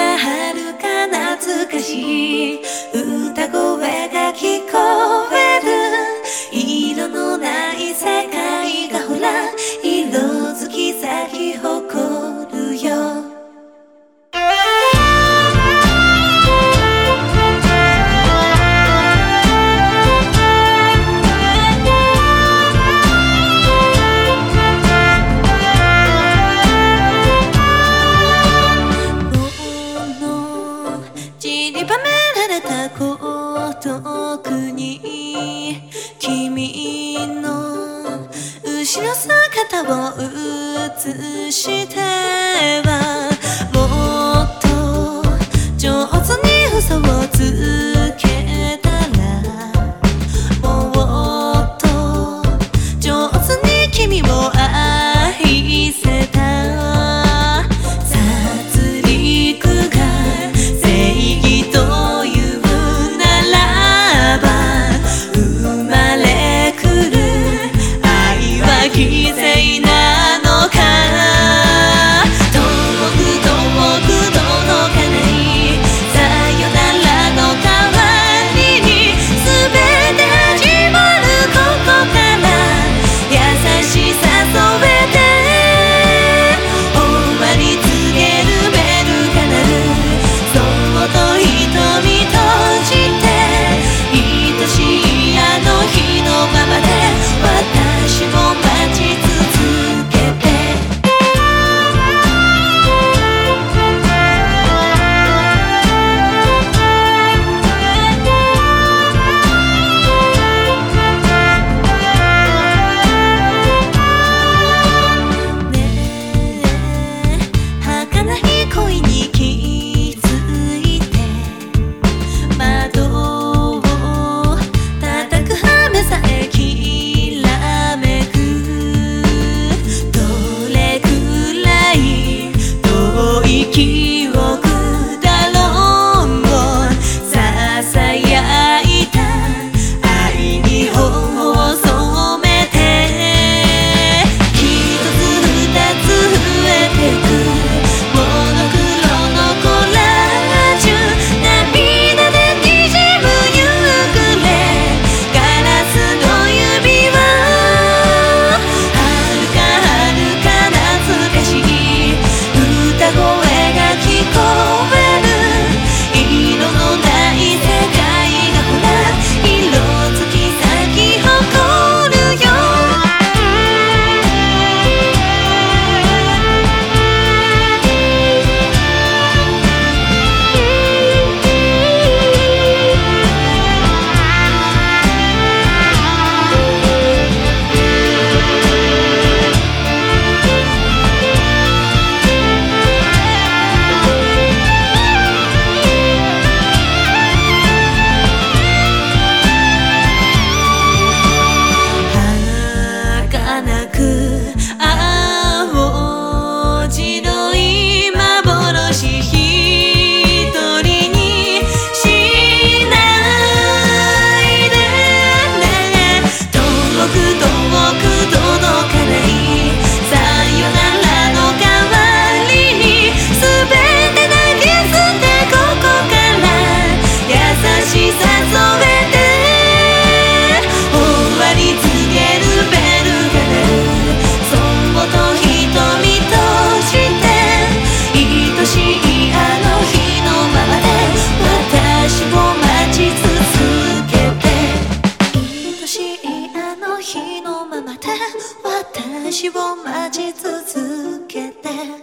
か遥か懐かしい歌声が聞こえる。色のない世界がほら色づき咲き誇るよ。散りばめられた孤独に君の後ろ姿を映してはもっと上手に嘘をつけたらもっと上手に君を愛せた。犠牲なのか遠く遠く届かないさよならの代わりに全て始まるここから優しさ添えて終わり告げるベルが鳴る。そっと瞳閉じて愛しいあの日のままで私も待ち続けて。ねえ儚い恋に気づいて窓を叩く雨さえきらめく。どれくらい遠い記憶だろうささやいた愛に頬を染めて一つ二つ増えてくモノクロのコラージュ。涙でにじむ夕暮れガラスの指輪遥か遥か懐かしい歌声が聞こえる。色のない世界がほら色づき咲き誇るよ。儚く青白い幻一人にしないでね。遠く遠く届かないさよならの代わりに全て投げ捨てここから優しさ添えて終わり告げるベルが鳴る。そっと瞳閉じて愛しいあの日のままで私を待ち続けて愛しいあの日のままで私を待ち続けて。